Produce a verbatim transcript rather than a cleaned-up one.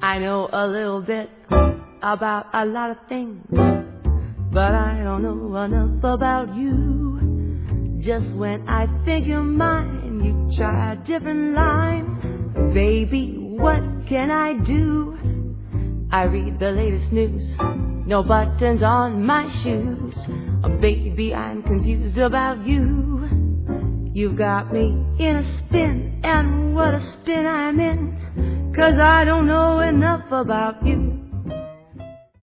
I know a little bit about a lot of things, but I don't know enough about you. Just when I think you're mine, you try a different line. Baby, what can I do? I read the latest news, no buttons on my shoes. Oh, baby, I'm confused about you. You've got me in a spin, and what a spin I'm in, 'cause I don't know enough about you.